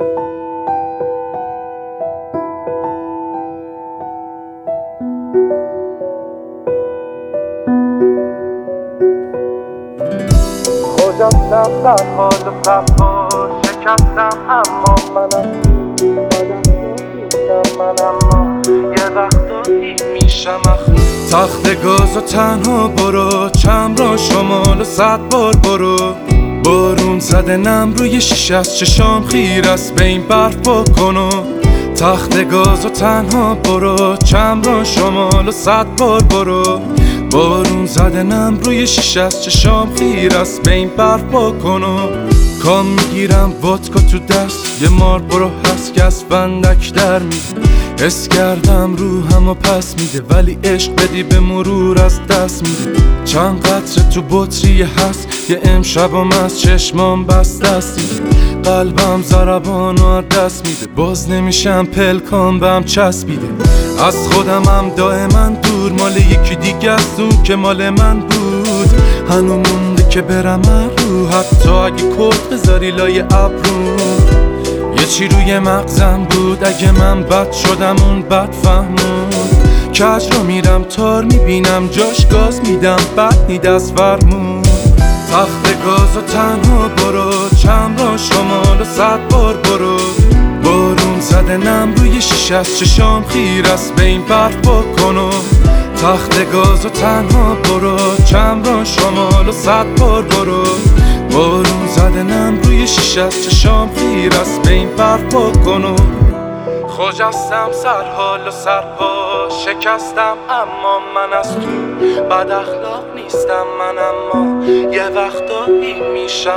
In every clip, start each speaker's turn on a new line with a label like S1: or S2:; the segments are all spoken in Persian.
S1: خجستم در حال صفا شکستم اما منم من اما یه وقتایی میشم تخت گاز و تنها برو چم را شمال و 100 بار برو بارون زده نم روی شیشه از چشام خیر است به این برف بکنو تخت گاز و تنها برو چم را شمال و 100 بار برو بارون زده نم روی شیشه از چشام خیر است به این برف بکنو کام میگیرم وودکا تو دست یه مار برو هست که از فندک در میده حس کردم روحم و پس میده ولی عشق بدی به مرور از دست میده چند قطره تو بطری هست یه امشبم از چشمام بست دستی قلبم ضربان و دست میده باز نمیشم پلکام بهم چسبیده از خودمم دائما دور مال یکی دیگه است اون که مال من بود هنو مونده که برم رو حتی اگه کت بذاری لای ابرو یه چی روی مغزم بود اگه من بد شدم اون بد فهمون کج رو میرم تار میبینم جاش گاز میدم بد نید از فرمون تخت گاز و تنها برو چم را شمال و 100 بار برو بارون زده نم روی شیشه از چشام خیر است به این برف بکنو تخت گاز و تنها برو چم را شمال و 100 بار برو بارون زده نم روی شیشه از چشام خیر است به این برف بکنو خجستم سرحال و سرپا شکستم اما من از تو بد اخلاق نیستم من اما یه وقتایی میشم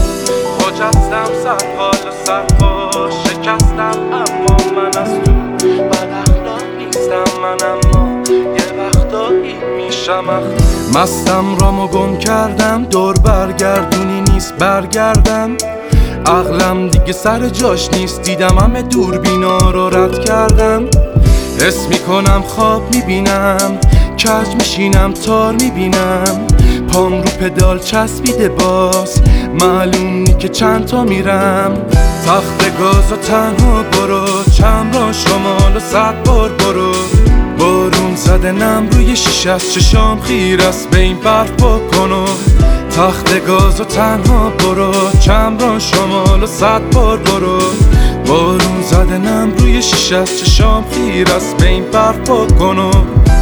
S1: خجستم سرحال و سرپا شکستم اما من از تو بد اخلاق نیستم من اما یه وقتایی میشم مستم رامو گم کردم دور برگردونی نیست برگردم عقلم دیگه سر جاش نیست دیدم همه دوربینا رو رد کردم حس میکنم خواب میبینم کج میشینم تار میبینم پام رو پدال چسبیده باز معلوم نی که چند تا میرم تخت گاز و تنها برو چم را شمال و 100 بار برو بارون زده نم روی شیشه از چشام خیر است به این برف بکنو تخت گاز و تنها برو چم را شمال و 100 بار برو بارون زده نم روی شیشه از چشام خیر است به این برف بکنو